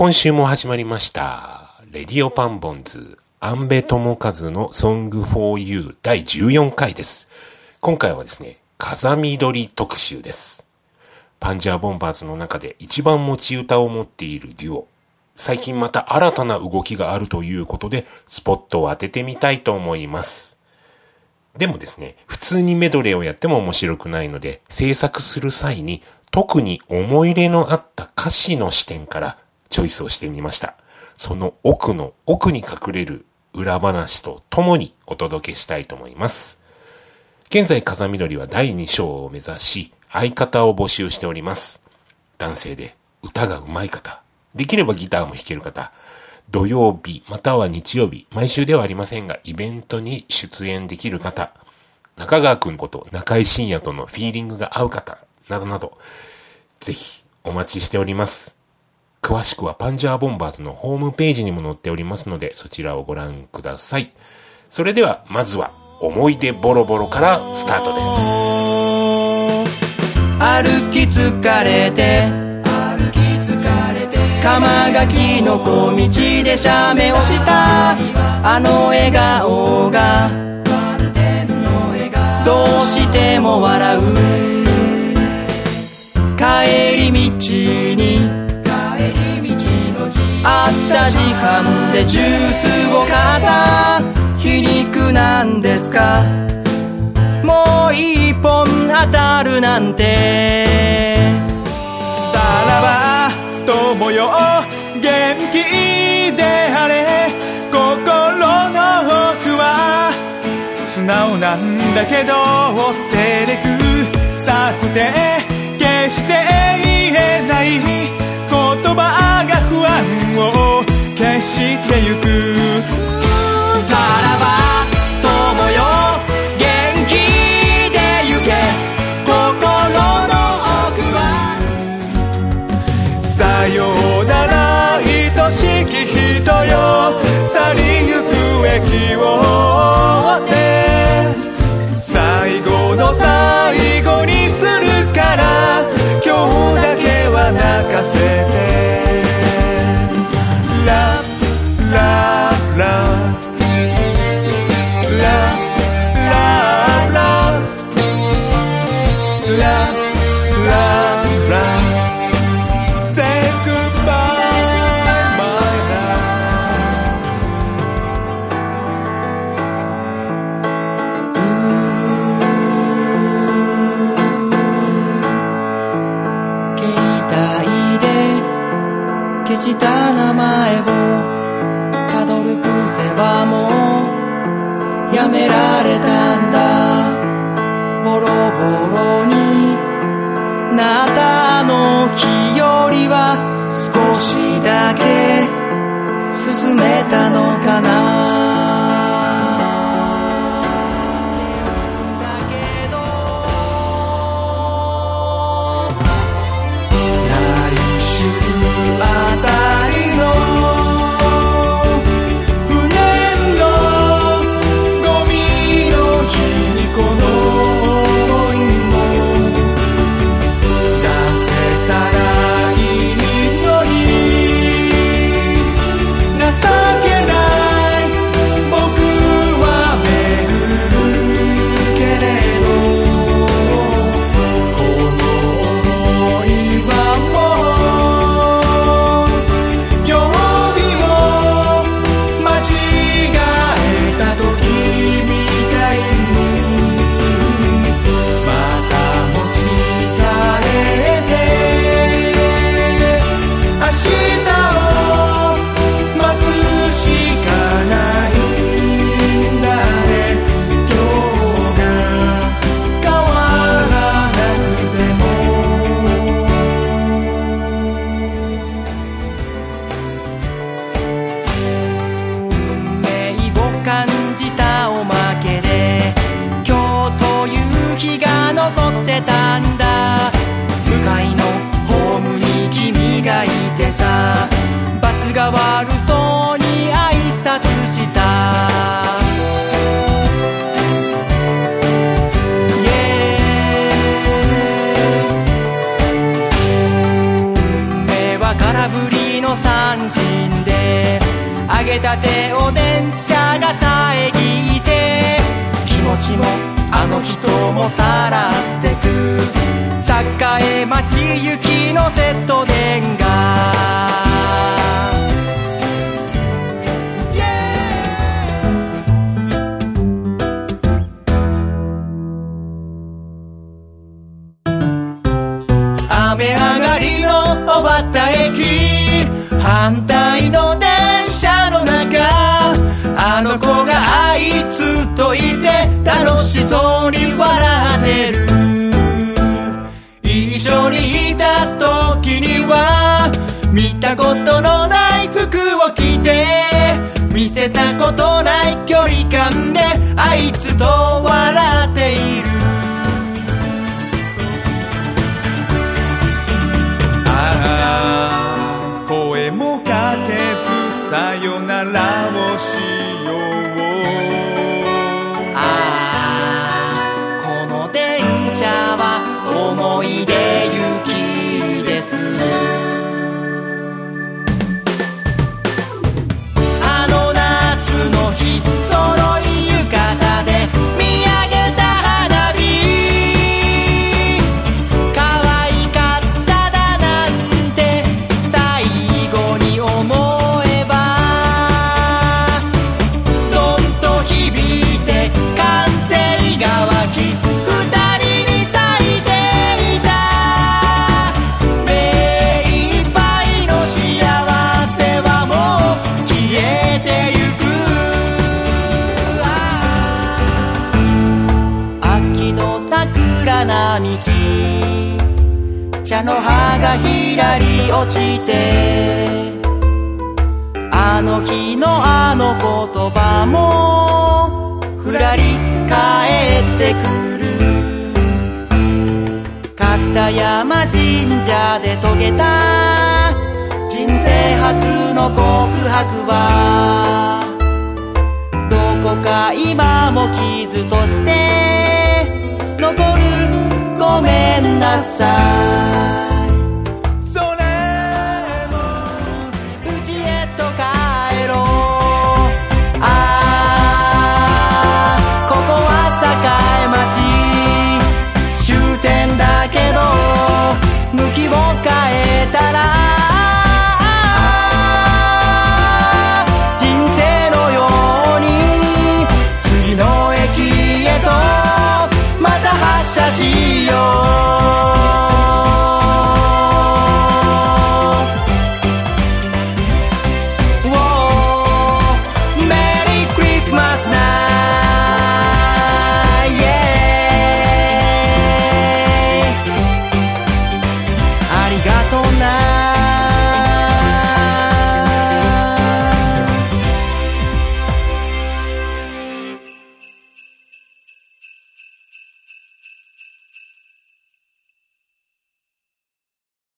今週も始まりました。レディオパンボンズ、安部智和の Song for You 第14回です。今回はですね、風見鶏特集です。パンジャーボンバーズの中で一番持ち歌を持っているデュオ。最近また新たな動きがあるということで、スポットを当ててみたいと思います。でもですね、普通にメドレーをやっても面白くないので、制作する際に特に思い入れのあった歌詞の視点からチョイスをしてみました。その奥の奥に隠れる裏話とともにお届けしたいと思います。現在風見鶏は第2章を目指し、相方を募集しております。男性で歌が上手い方、できればギターも弾ける方、土曜日または日曜日、毎週ではありませんがイベントに出演できる方、中川くんこと中井真也とのフィーリングが合う方などなど、ぜひお待ちしております。詳しくはパンジャーボンバーズのホームページにも載っておりますので、そちらをご覧ください。それではまずは思い出ボロボロからスタートです。 歩き疲れて釜垣の小道で写メをしたあの笑顔がどうしても笑う。帰り道にあった時間でジュースを買った皮肉なんですか。もう一本当たるなんて。さらば友よ元気であれ。心の奥は素直なんだけど照れくさくて決して言えない言葉が不安を消してゆく。さらば友よ元気で行け。心の奥はさようなら愛しき人よ。去りゆく駅を追って最後の最後にするから今日だけは泣かせて。ラララララララララ Say goodbye my love。 携帯で消した名前をたどる癖はもうやめられたんだ。ボロボロになったあの日よりは少しだけ進めたのかな。あたりの不燃のゴミの日にこの想いも出せたらいいのに。情けない僕は巡るけれどこの想いはもうたんだ。向かいのホームに君がいてさ、罰が悪そうに挨拶した。運命は空振りの30 揚げたてを電車が遮って気持ちもあの人もさらってく栄町行きのセット電が雨上がりの小畑駅反対の電車の中あの子があいつといて楽しそうに笑ってる一緒にいた時には見たことのない服を着て見せたことない距離感であいつと笑っているああ声もかけずさよならをしようああこの電車は思い出行きですあの夏の日揃い浴衣で見上げた花火可愛かっただなんて最後に思えばどんと響いて歓声が湧き二人に咲いていた目いっぱいの幸せはもう消えてゆく秋の桜並木茶の葉がひらり落ちてあの日のあの言葉もふらり帰ってくる片山神社で遂げた人生初の告白はどこか今も傷として残るごめんなさい